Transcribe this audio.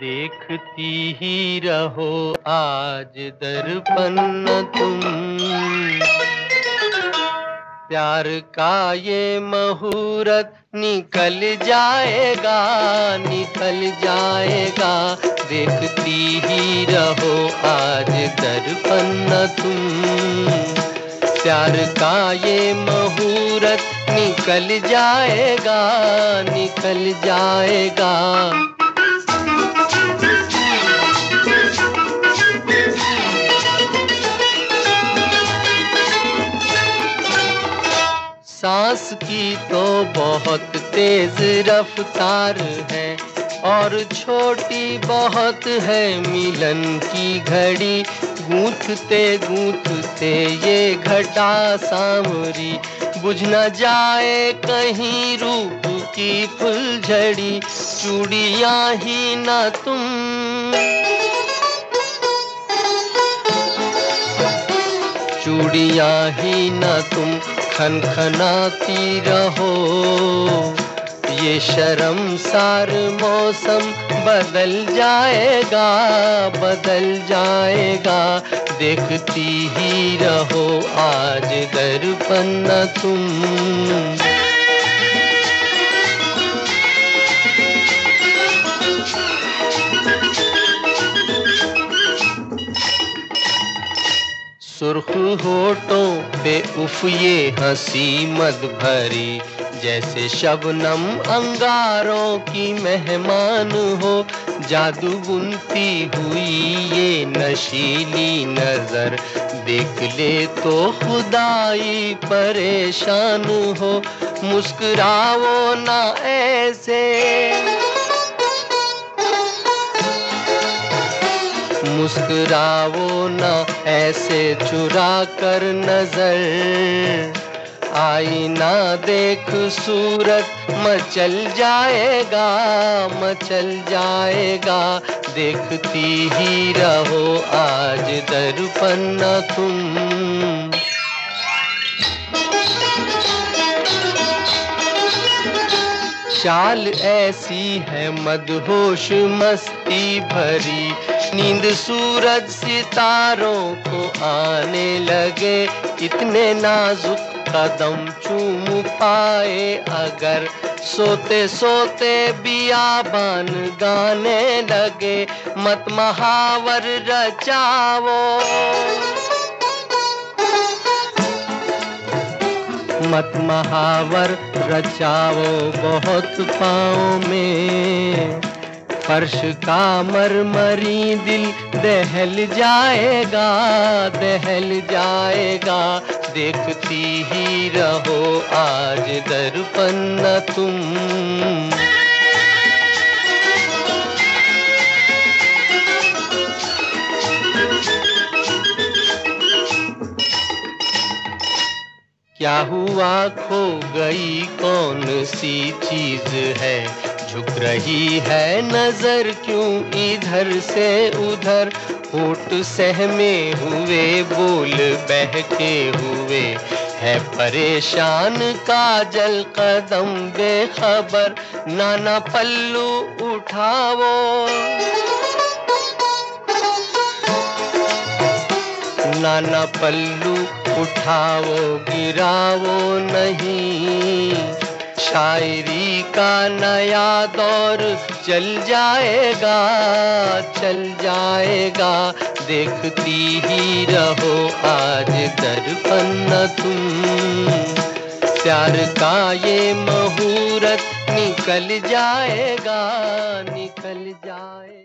देखती ही रहो आज दर्पण न तुम। प्यार का ये मुहूर्त निकल जाएगा, निकल जाएगा। देखती ही रहो आज दर्पण न तुम। प्यार का ये मुहूर्त निकल जाएगा, निकल जाएगा। सांस की तो बहुत तेज रफ्तार है और छोटी बहुत है मिलन की घड़ी। गूंथते गूंथते ये घटा सांवरी, बुझ न जाए कहीं रूप की फुलझड़ी। चूड़ियां ही न तुम, चूड़ियां ही न तुम खनखनाती रहो। ये शर्मसार मौसम बदल जाएगा, बदल जाएगा। देखती ही रहो आज दर्पण न तुम। सुर्ख होठों पे उफ ये हंसी मद भरी, जैसे शबनम अंगारों की मेहमान हो। जादू बुनती हुई ये नशीली नजर, देख ले तो खुदाई परेशान हो। मुस्कुराओ ना ऐसे, मुस्कुराओ ना ऐसे चुरा कर नजर। आईना देख सूरत मचल जाएगा, मचल जाएगा। देखती ही रहो आज दर्पण न तुम। चाल ऐसी है मदहोश मस्ती भरी, नींद सूरज सितारों को आने लगे। इतने नाजुक कदम चूम पाए अगर, सोते सोते बियाबान गाने लगे। मत महावर रचाओ, मत महावर रचाओ बहुत पाँव में। फर्श का मरमरी दिल दहल जाएगा, दहल जाएगा। देखती ही रहो आज दर्पण न तुम। क्या हुआ खो गई कौन सी चीज है, झुक रही है नजर क्यों इधर से उधर। होठ सहमे हुए बोल बहके हुए, है परेशान काजल कदम बेखबर। नाना पल्लू उठाओ, नाना पल्लू उठाओ गिराओ नहीं। शायरी का नया दौर चल जाएगा, चल जाएगा। देखती ही रहो आज दर्पण न तुम। प्यार का ये मुहूर्त निकल जाएगा, निकल जाएगा।